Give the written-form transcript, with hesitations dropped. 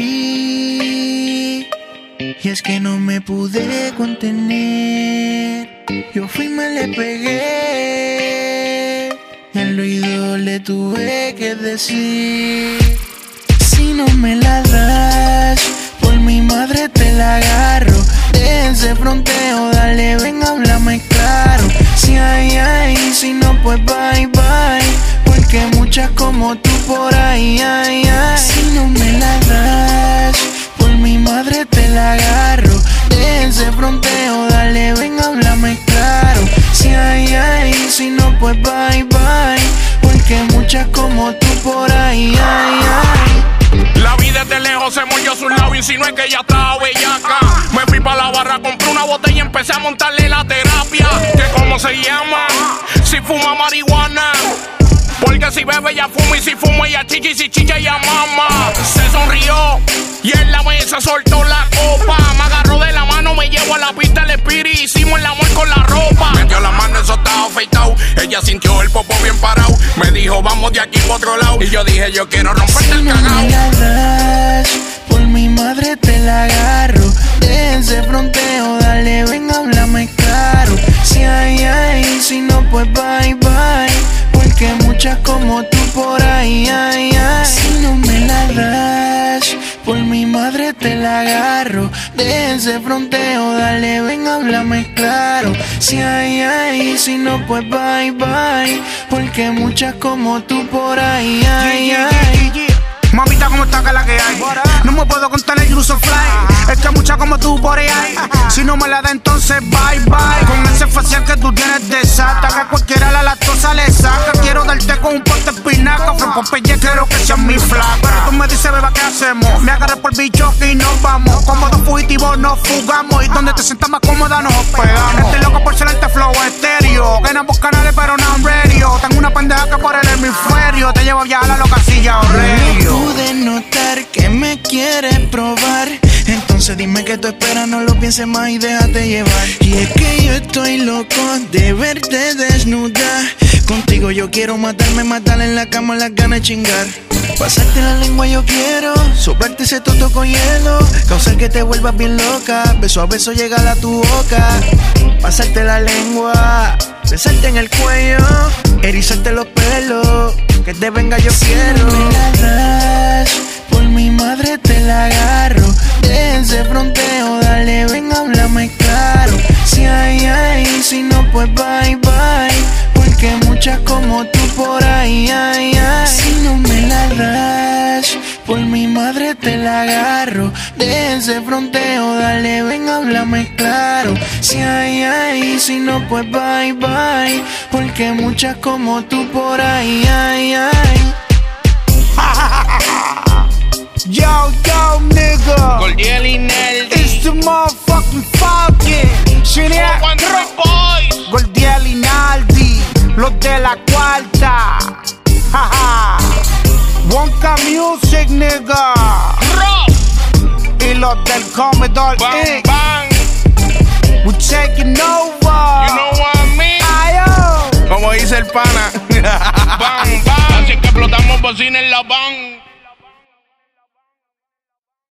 abrí y es que no me pude contener. Yo fui y me le pegué, al oído le tuve que decir: si no me la das, por mi madre te la agarro. De ese fronteo, dale, ven, háblame claro. Si hay, si no, pues bye, bye. Porque muchas como tú por ahí, si no me la das, por mi madre te la agarro. De ese fronteo, dale, ven, háblame claro. Si hay, si no, pues bye, bye. Porque muchas como tú por ahí, La vi desde lejos, se mordió su lado, insinué que ella estaba bellaca. Me fui pa' la barra, compré una botella y empecé a montarle la terapia. ¿Que cómo se llama? Si fuma marihuana. Porque si bebe ella fuma y si fuma ella chicha y si chicha ella mama. Se sonrió y en la mesa soltó la copa. Me agarró de la mano, me llevó a la pista del Spirit. Hicimos el amor con la ropa. Metió la mano, eso estaba afeitado. Ella sintió el popo bien parado. Me dijo, vamos de aquí pa' otro lado. Y yo dije, yo quiero romperte el cagao. Si no me la das, por mi madre te la agarro. De ese fronteo, dale, ven, háblame claro. Si hay, si no, pues bye, bye. Porque muchas como tú por ahí, Si no me la das, por mi madre te la agarro. De ese fronteo, dale, ven, háblame claro. Si hay, si no, pues bye, bye. Porque muchas como tú por ahí, Mamita, ¿cómo está que la que hay? No me puedo contar el uso fly. Es que mucha como tú por ahí hay. Si no me la da, entonces bye bye. Con ese facial que tú tienes desata, que cualquiera la lactosa le saca. Quiero darte con un pote de espinaca. Fue Popeye, quiero que seas mi flaca. Pero tú me dices, beba, ¿qué hacemos? Me agarré por el bicho y nos vamos. Como dos fugitivos nos fugamos. Y donde te sientas más cómoda nos hospedamos. Estoy loco por ser este flow estéreo. Que en ambos canales, pero no en radio. Tengo una pendeja que por el hemisferio te llevo a viajar a la casilla radio. Pude notar que me quieres probar. Entonces dime que tú esperas, no lo pienses más y déjate llevar. Y es que yo estoy loco de verte desnuda. Contigo yo quiero matarme, matar en la cama las ganas de chingar. Pasarte la lengua yo quiero, soplarte ese toto con hielo. Causar que te vuelvas bien loca, beso a beso llegar a tu boca. Pasarte la lengua, besarte en el cuello, erizarte los pelos, que te venga yo quiero. Si no me la das, por mi madre te la agarro. De ese fronteo, dale, ven, háblame claro. Si hay, si no, pues bye, bye. Porque muchas como tú por ahí, Si no me la das, por mi madre te la agarro. De ese fronteo, dale, ven, háblame claro. Si hay, si no, pues bye, bye. Porque muchas como tú por ahí, Yo, nigga. Gordiel y Neldy. It's the motherfucking fucking Shinia. Gordiel y Naldi, los de la cuarta. Wonka Music, nigga. Y los del Commodore Bang, bang. We're taking over. You know what I mean? Ayo. Como dice el pana. Bang, bang. Así que explotamos bocina en la van.